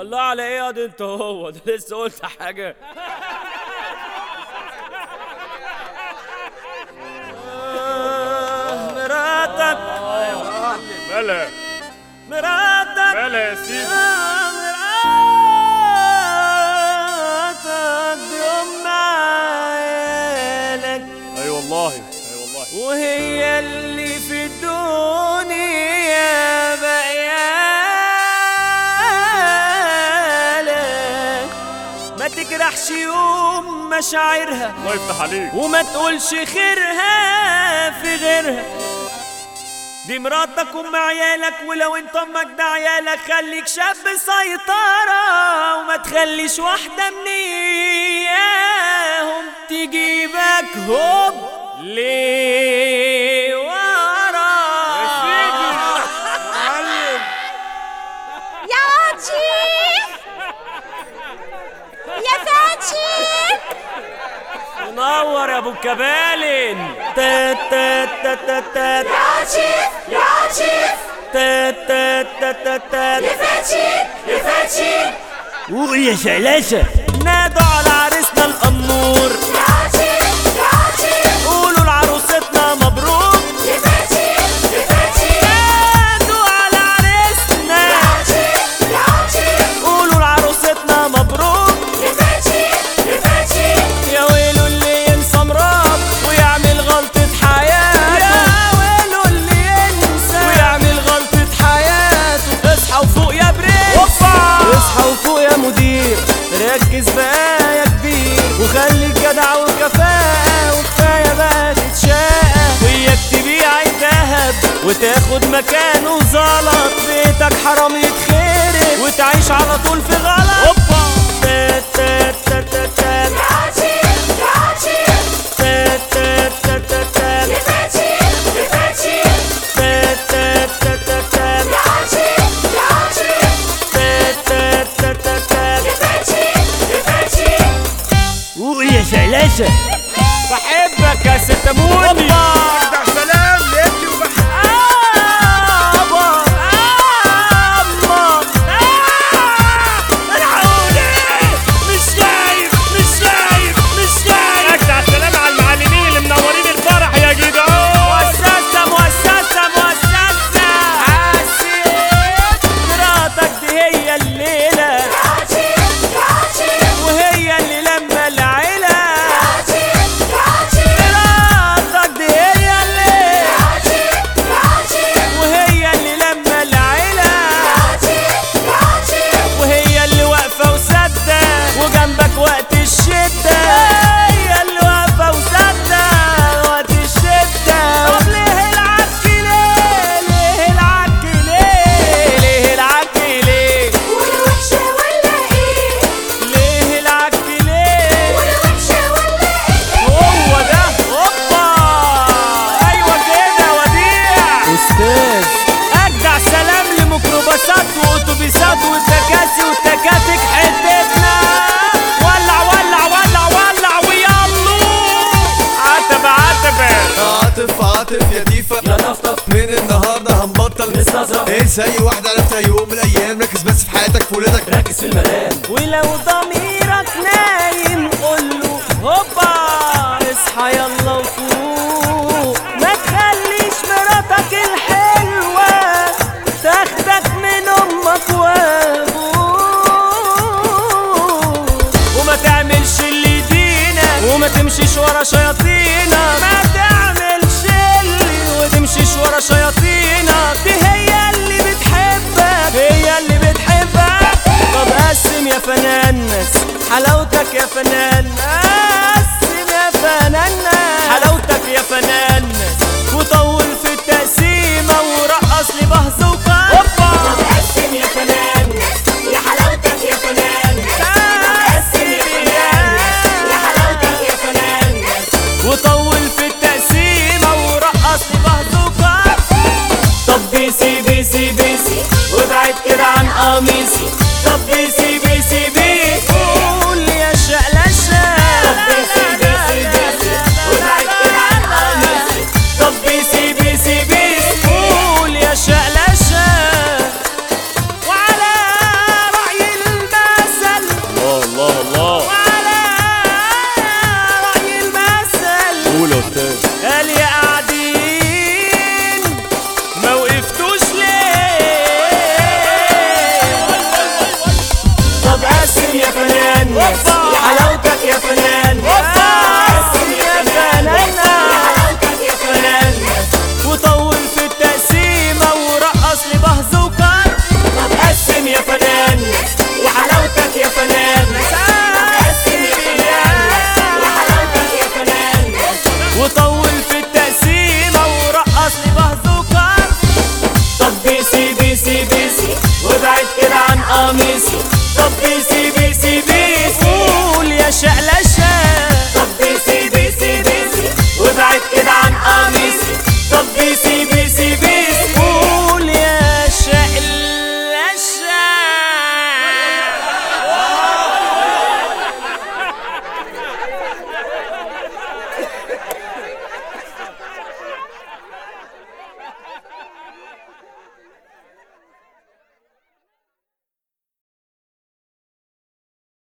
الله على ايه يا دي انت؟ هو ده لسه قلت حاجه؟ مراتك مالها مراتك مالها يا سيدي؟ مراتك دي ام عيالك. اي والله اي والله. وهي اللي في الدنيا بقيالك. ما تجرحش يوم مشاعرها الله يفتح عليك. وما تقولش خيرها في غيرها. دي مراتك ام عيالك، ولو انت امك ده عيالك. خليك شاب سيطرة وما تخليش واحدة من اياهم تجيبك هوب ليه ورا. يا سيدي معلم. يا لطيف يا فاتي منور يا ابو الكبالن. تات تات تات تات يا لطيف يا لطيف تات تات تات تات. يا فاتي يا فاتي ويا شلاشة نادوا على عريسنا الأمور. يا لطيف يا لطيف قولوا لعروستنا مبروك. يا فاتي يا فاتي نادوا على عريسنا. يا لطيف يا لطيف قولوا لعروستنا مبروك. يا فاتي يا فاتي يا ويلو اللي ينسى مراد ويعمل غلطة حياته. يا ويلو اللي ينسى ويعمل غلطة حياته. اصحى وفوق يا برنس. اصحى وفوق يا مدير. ركز بقى يا كبير وخليك جدع وكفاءة. وكفاية بقى تتشقى وياك تبيع الدهب وتاخد مكانه زلط. بيتك حرام يتخرب وتعيش على طول في غلط. تات تات تات تات تات. يا لطيف يا لطيف تات تات تات تات تات. يا فاتي يا فاتي تات تات تات تات تات. يا لطيف يا لطيف تات تات تات تات تات. يا فاتي يا فاتي ويا شلاشة بحبك يا ست موني. افتح سلام لابني اجدع سلام على المعلمين اللي منورين الفرح يا جدعان. مؤسسة عسيت. مراتك دي هي الليلة يا لطيف يا لطيف وهي اللي لما العيلة. مراتك دي هي الليلة يا لطيف وهي اللي لما العيلة. وهي اللي واقفة وسادة وجنبك وقت الشدة. هي اللي واقفة وسادة وقت الشدة. طب ليه العك ليه؟ ليه العك ليه؟ ليه العك ليه؟ والوحشة ولا ايه ليه العك ليه؟ والوحشة ولا ايه هو ده هوبا. ايوه كده وديع استاذ. اجدع سلام لميكروباصات واتوبيسات والتكاسي والتكاتك حتتنا. ولع ولع ولع ولع ويلا عتبة عاطف يا ديفا يا نفطف من النهارده هنبطل نستظرف. انسى اي واحدة عرفتها يوم من الايام. ركز بس في حياتك في ولادك. ركز في المرام. ولو ضميرك نايم قوله هوبا اصحى يلا وفوق. ما تخليش مراتك الحلوة تاخدك من امك وابوك. وما تعملش اللي يدينك وما تمشيش ورا شياطينك. ما تعملش اللي وتمشيش ورا شياطينك. دي هي اللي بتحبك هي اللي بتحبك. طب قسم يا فنان حلاوتك يا فنان. قسم يا فنان حلاوتك يا فنان. وطول في التقسيمة ورقص لي بهز وقام. قسم يا فنان يا حلاوتك يا فنان قسم يا فنان يا حلاوتك يا فنان وطول في التقسيمة ورقص لي بهز وقام. طب بيسي بيسي بيسي وابعد كده عن قميصي. طب بيسي بيسي بيسي قول يا شقلشة. طب بيسي بيسي بيسي وابعد كده عن قميصي. طب بيسي بيسي بيسي قول يا شقلشة. وعلى رأي نسي. طب بيسي بيسي بيسي قول يا شعلة